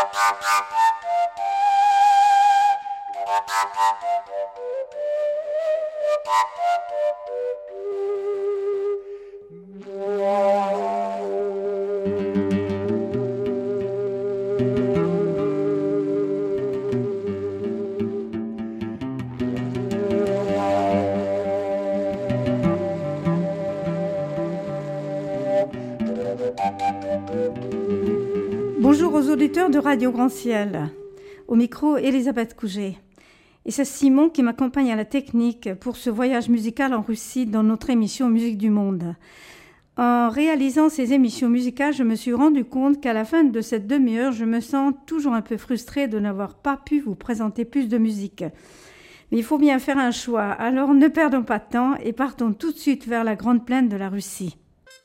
Bonjour aux auditeurs de Radio Grand Ciel. Au micro, Elisabeth Couget. Et c'est Simon qui m'accompagne à la technique pour ce voyage musical en Russie dans notre émission Musique du Monde. En réalisant ces émissions musicales, je me suis rendu compte qu'à la fin de cette demi-heure, je me sens toujours un peu frustrée de n'avoir pas pu vous présenter plus de musique. Mais il faut bien faire un choix, alors ne perdons pas de temps et partons tout de suite vers la grande plaine de la Russie.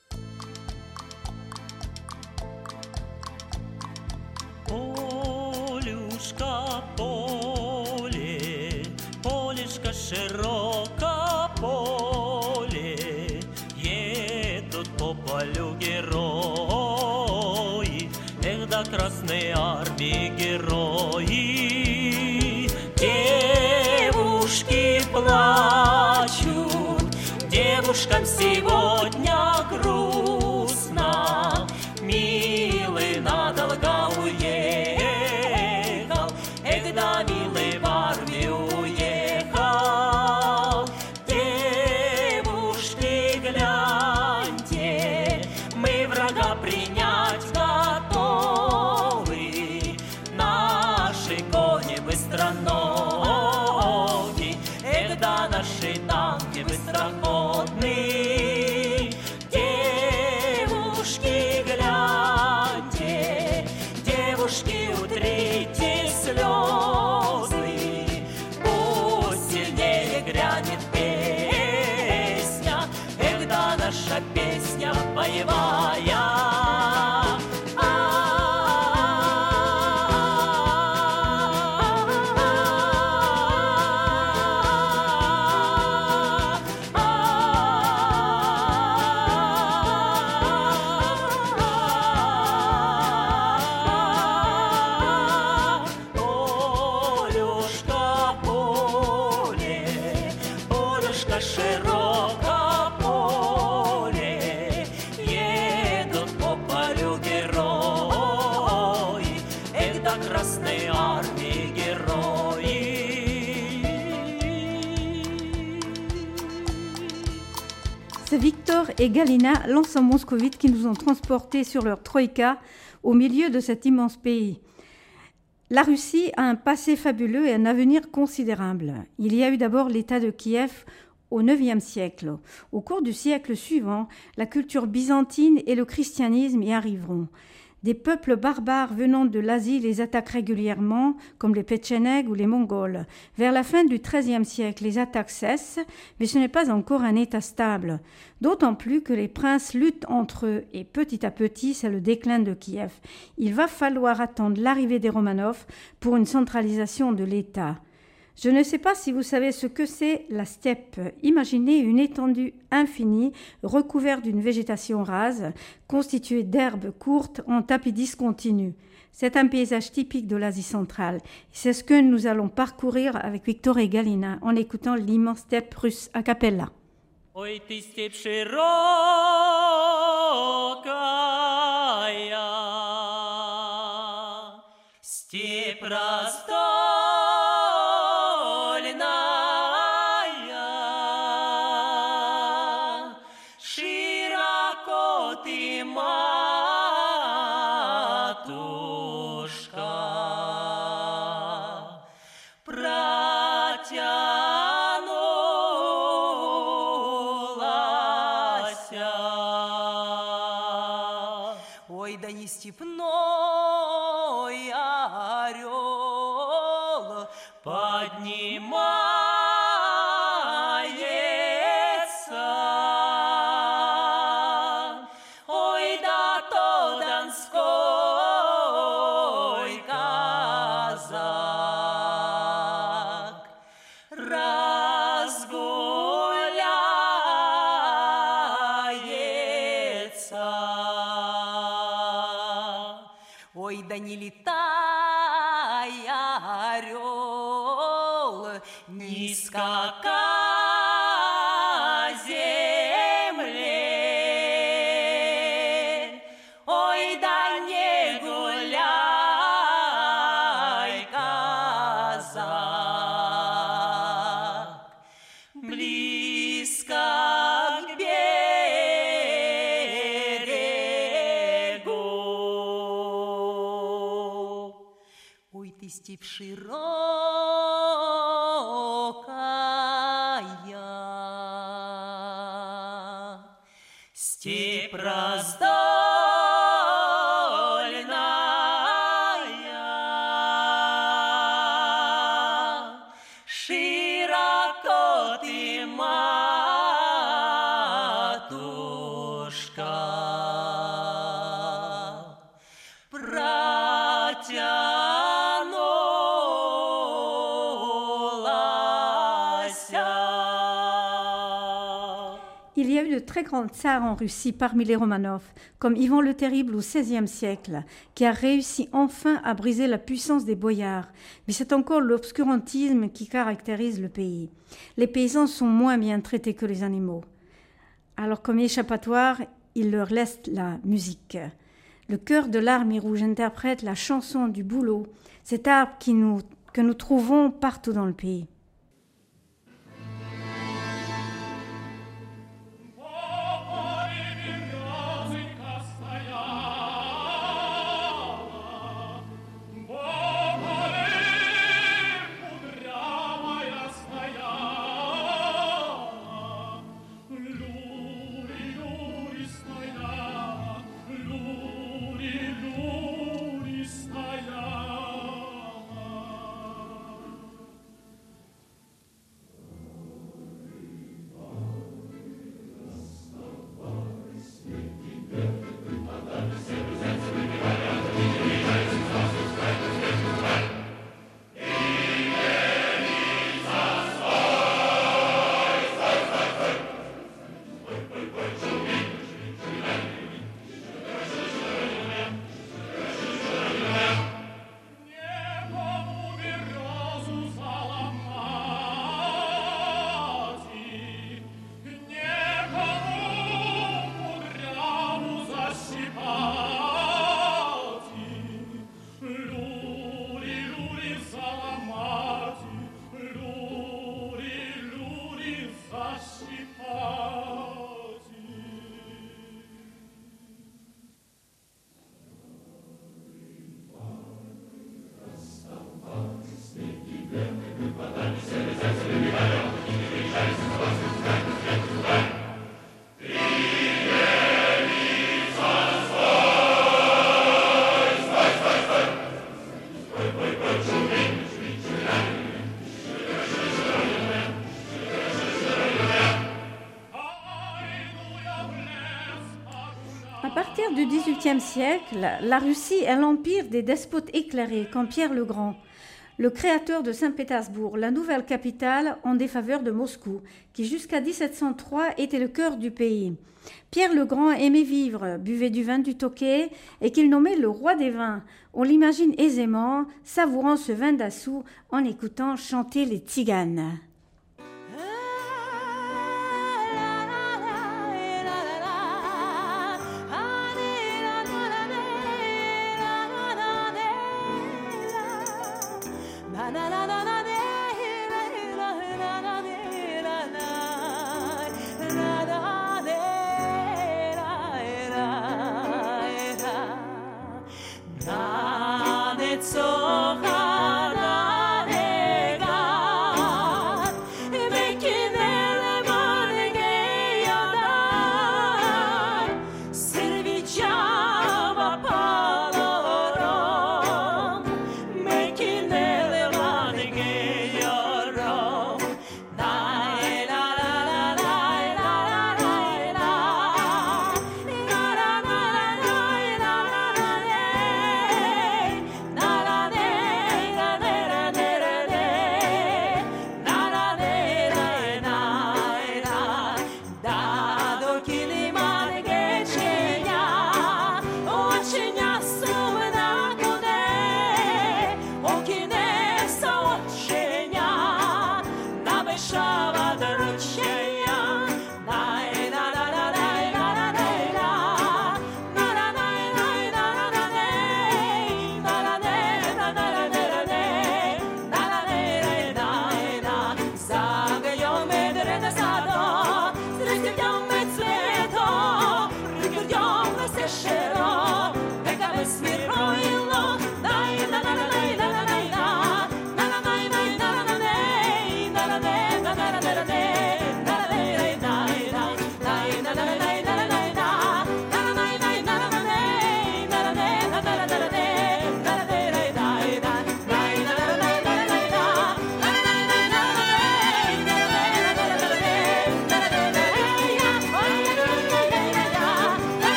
Широко поле, едут по полю герои, эх, до Красной Армии герои. Девушки плачут, девушкам сегодня грустно, милый надолго уехал, эх, да милый в армию уехал. Принять готовы наши кони быстроноги, эх, да наши танки быстроходные. Девушки, гляньте, девушки, утрите слезы, пусть сильнее грянет песня, эх, да наша песня боевая. Широко поле, едут по полю герои, эх, до Красной Армии герои. C'est Victor et Galina, l'ensemble moscovite, qui nous ont transportés sur leur troïka au milieu de cet immense pays. La Russie a un passé fabuleux et un avenir considérable. Il y a eu d'abord l'État de Kiev au IXe siècle. Au cours du siècle suivant, la culture byzantine et le christianisme y arriveront. Des peuples barbares venant de l'Asie les attaquent régulièrement, comme les Péchénègues ou les Mongols. Vers la fin du XIIIe siècle, les attaques cessent, mais ce n'est pas encore un État stable. D'autant plus que les princes luttent entre eux et petit à petit, c'est le déclin de Kiev. Il va falloir attendre l'arrivée des Romanov pour une centralisation de l'État. Je ne sais pas si vous savez ce que c'est la steppe. Imaginez une étendue infinie recouverte d'une végétation rase, constituée d'herbes courtes en tapis discontinus. C'est un paysage typique de l'Asie centrale. C'est ce que nous allons parcourir avec Victor et Galina en écoutant l'immense steppe russe a cappella. Ой, ты степь широкая, степь раздольная, широко ты, матушка, протянулася. Ой, да не степной орел поднимается, ой, да то донской казак разгуляется. Ой, да не летает орел, низко к земле. Ой, да не гуляй, казак, близко к берегу. Ой, ты степь широкая, степь раздольная, широко ты, матушка, протянулася. Il y a eu de très grands tsars en Russie parmi les Romanov, comme Ivan le Terrible au XVIe siècle, qui a réussi enfin à briser la puissance des boyards. Mais c'est encore l'obscurantisme qui caractérise le pays. Les paysans sont moins bien traités que les animaux. Alors comme échappatoire, il leur laisse la musique. Le chœur de l'Armée rouge interprète la chanson du bouleau, cet arbre que nous trouvons partout dans le pays. À partir du XVIIIe siècle, la Russie est l'empire des despotes éclairés, comme Pierre le Grand, le créateur de Saint-Pétersbourg, la nouvelle capitale en défaveur de Moscou, qui jusqu'à 1703 était le cœur du pays. Pierre le Grand aimait vivre, buvait du vin du Tokay et qu'il nommait le roi des vins. On l'imagine aisément, savourant ce vin d'Assou en écoutant chanter les tziganes. Sohana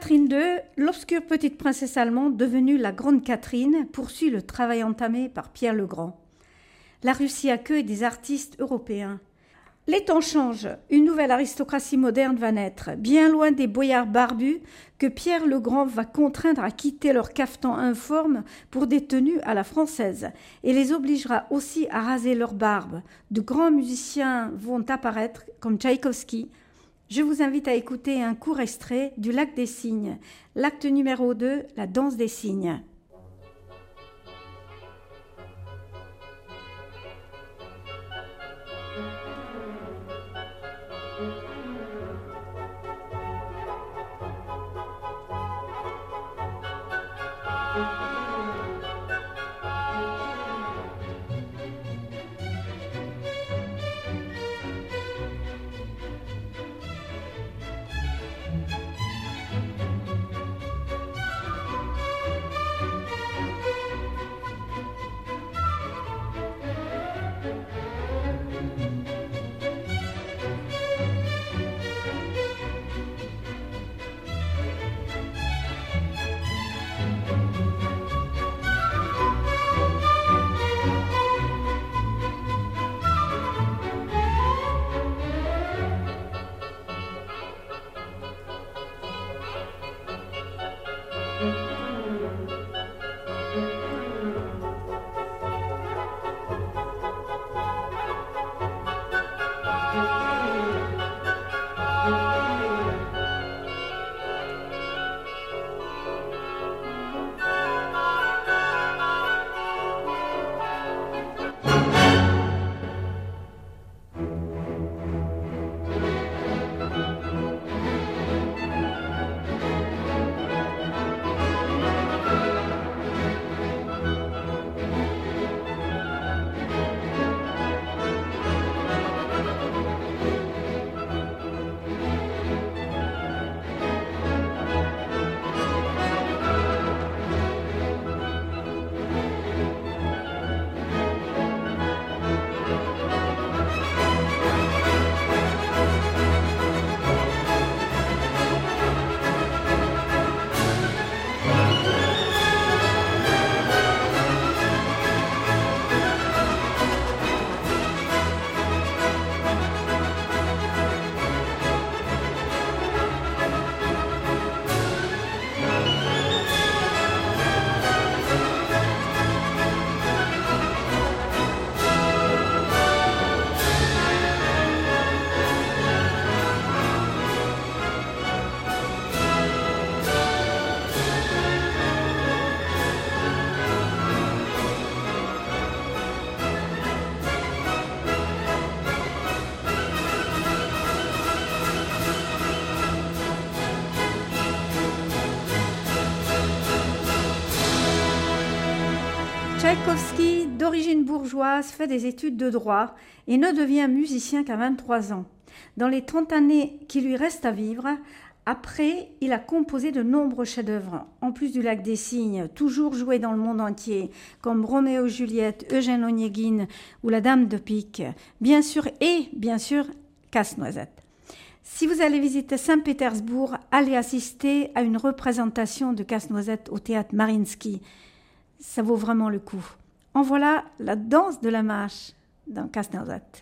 Catherine II, l'obscure petite princesse allemande devenue la Grande Catherine, poursuit le travail entamé par Pierre le Grand. La Russie accueille des artistes européens. Les temps changent, une nouvelle aristocratie moderne va naître, bien loin des boyards barbus que Pierre le Grand va contraindre à quitter leur cafetan informe pour des tenues à la française et les obligera aussi à raser leur barbe. De grands musiciens vont apparaître comme Tchaïkovski. Je vous invite à écouter un court extrait du Lac des Cygnes, l'acte numéro 2, la danse des cygnes. Tchaïkovski, d'origine bourgeoise, fait des études de droit et ne devient musicien qu'à 23 ans. Dans les 30 années qui lui restent à vivre, après, il a composé de nombreux chefs-d'œuvre, en plus du Lac des Cygnes, toujours joué dans le monde entier, comme Roméo et Juliette, Eugène Onégine ou La Dame de Pique, bien sûr, Casse-Noisette. Si vous allez visiter Saint-Pétersbourg, allez assister à une représentation de Casse-Noisette au théâtre Mariinsky. Ça vaut vraiment le coup. En voilà la danse de la mâche dans Casse-Noisette.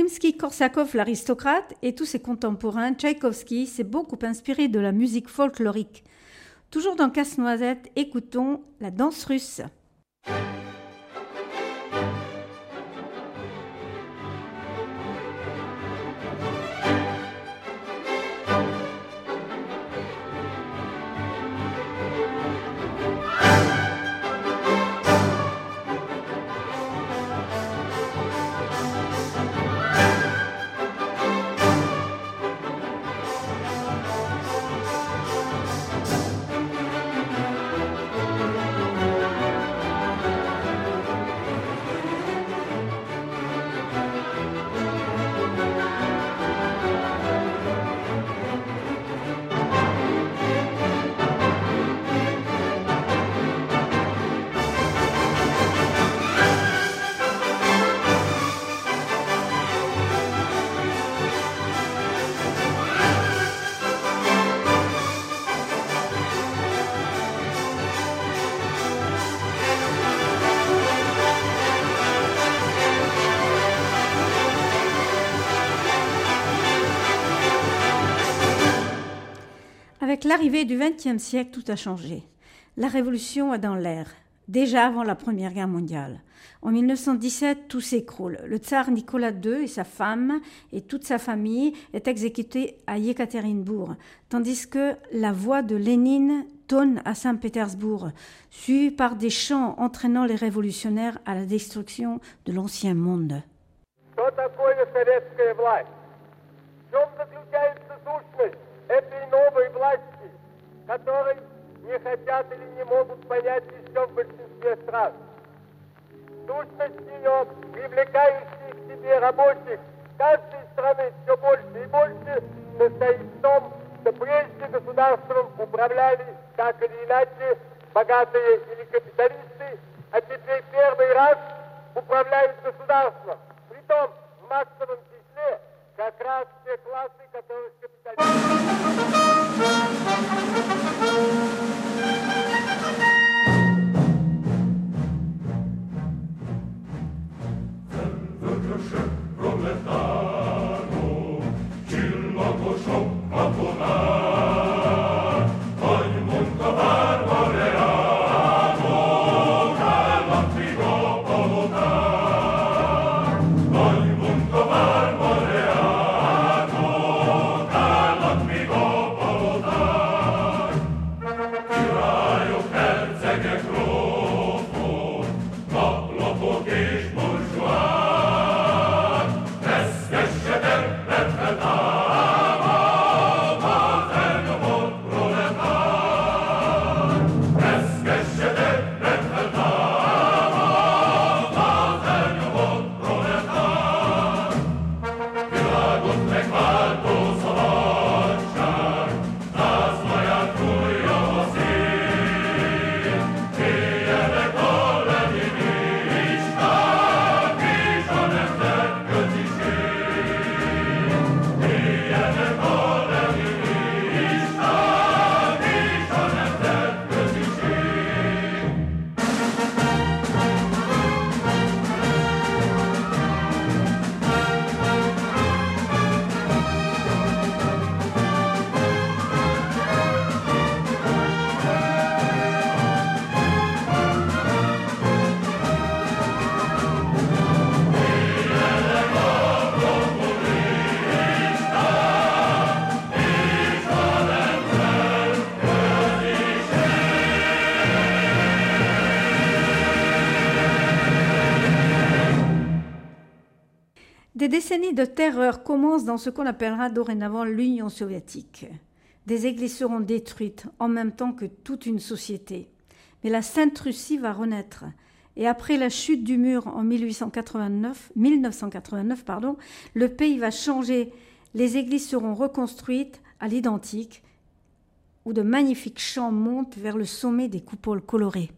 Rimsky-Korsakov, l'aristocrate, et tous ses contemporains, Tchaïkovski, s'est beaucoup inspiré de la musique folklorique. Toujours dans Casse-Noisette, écoutons la danse russe. Avec l'arrivée du XXe siècle, tout a changé. La révolution est dans l'air, déjà avant la Première Guerre mondiale. En 1917, tout s'écroule. Le tsar Nicolas II et sa femme et toute sa famille est exécutés à Yekaterinbourg, tandis que la voix de Lénine tonne à Saint-Pétersbourg, suivie par des chants entraînant les révolutionnaires à la destruction de l'ancien monde. Этой новой власти, которой не хотят или не могут понять еще в большинстве стран. Сущность ее, привлекающая к себе рабочих каждой страны все больше и больше, состоит в том, что прежде государством управляли так или иначе богатые или капиталисты, а теперь первый раз управляют государством. Притом в массовом числе как раз те классы, которых капиталисты... Des décennies de terreur commencent dans ce qu'on appellera dorénavant l'Union soviétique. Des églises seront détruites en même temps que toute une société. Mais la Sainte Russie va renaître. Et après la chute du mur en 1989, le pays va changer. Les églises seront reconstruites à l'identique, où de magnifiques chants montent vers le sommet des coupoles colorées.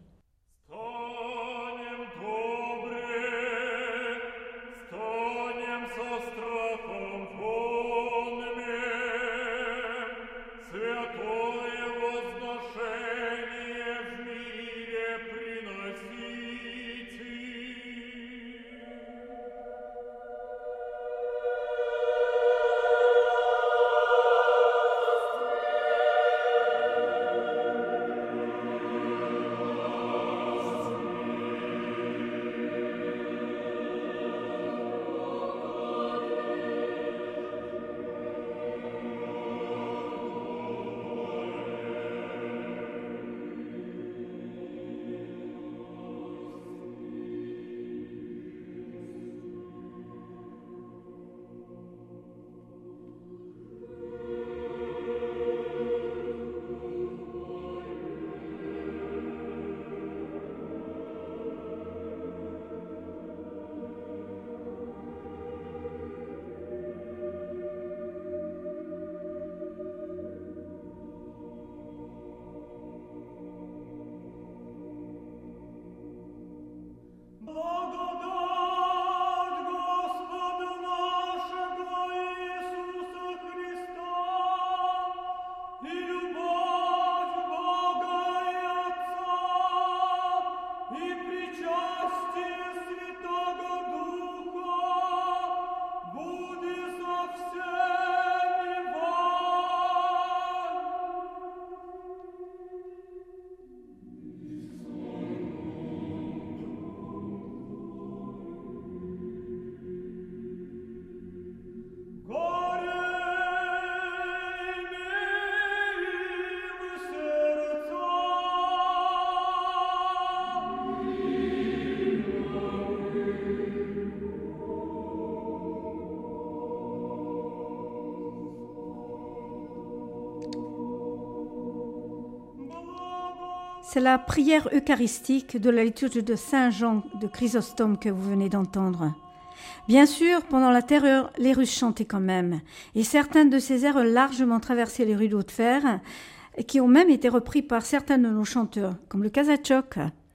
C'est la prière eucharistique de la liturgie de Saint Jean de Chrysostome que vous venez d'entendre. Bien sûr, pendant la Terreur, les Russes chantaient quand même, et certains de ces airs ont largement traversé les rues d'Haute-Fer, et qui ont même été repris par certains de nos chanteurs, comme le Kazachok.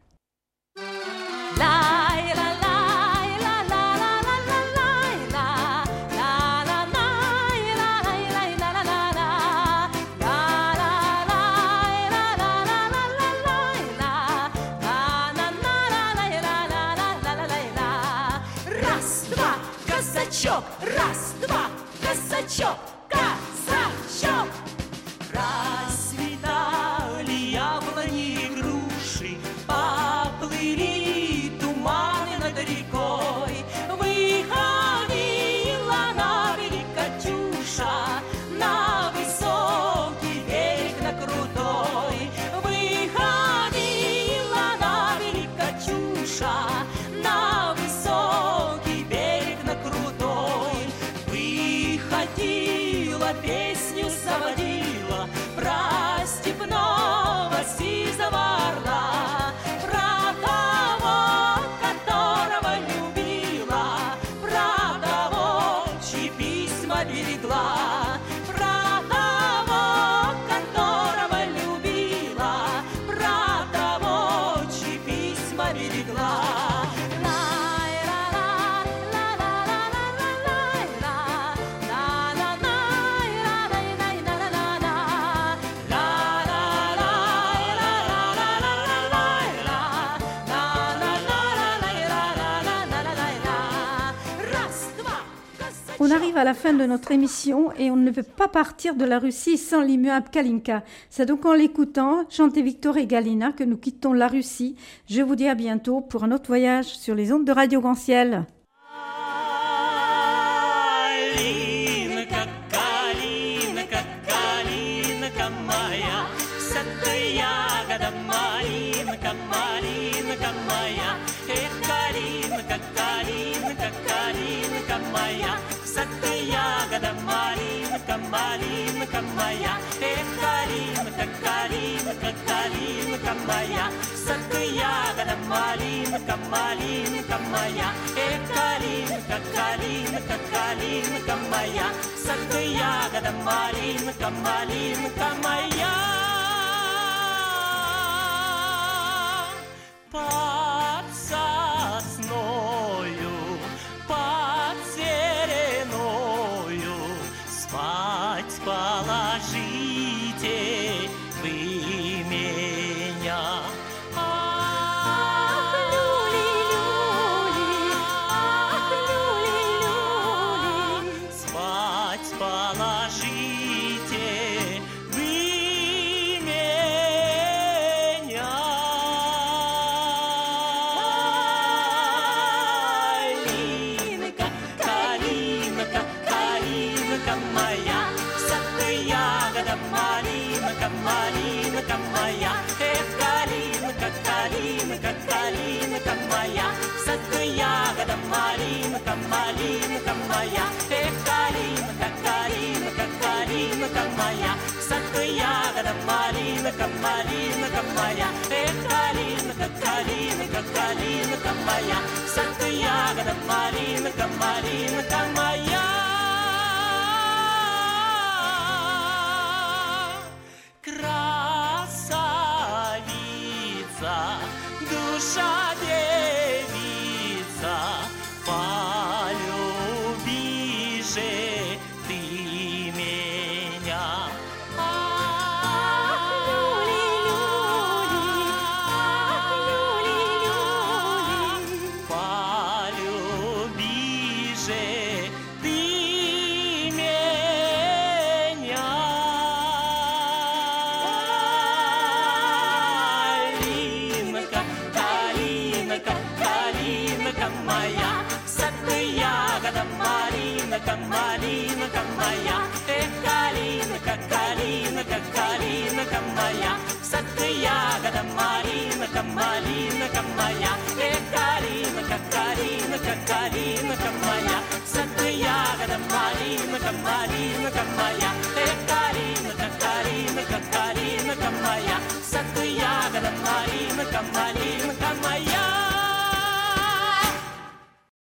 Раз, два, косачок, косачок. Расцветали яблони и груши, поплыли туманы над рекой. Выходила на берег Катюша, на высокий берег, на крутой. Выходила на берег Катюша, на высокий берег, на крутой. Выходила, песню заводила про степного сизого орла, про того, которого любила, про того, чьи письма берегла, про того, которого любила, про того, чьи письма берегла. On arrive à la fin de notre émission et on ne peut pas partir de la Russie sans l'immuable Kalinka. C'est donc en l'écoutant, chanter Victor et Galina, que nous quittons la Russie. Je vous dis à bientôt pour un autre voyage sur les ondes de Radio Grand Ciel. Ягода малинка, малинка моя, эх, калинка, калинка, калинка моя, садка ягода малинка, малинка моя, эх, калинка, калинка, калинка моя, садка ягода малинка, малинка моя. Под сосною, под сереною спать положите вы меня. Ах, люли-люли, ах, люли-люли. Спать положите вы меня. Калинка, калинка моя, садка ягода малинка, малинка моя, эх, калинка, калинка, калинка моя, садка ягода малинка, малинка моя, эх, калинка, калинка, калинка моя, садка ягода малинка, малинка моя, эх, калинка, калинка, калинка моя, садка ягода малинка, малинка моя. Красавица, душа девица, полюби же ты меня. Ах, люли-люли, ах, люли-люли. Полюби же ты меня. Калинка, калинка моя, садка ягода малинка, малинка моя, эх, калинка, калинка, калинка моя, садка ягода малинка, малинка моя, эх, калинка, калинка, калинка моя, садка ягода малинка, малинка моя.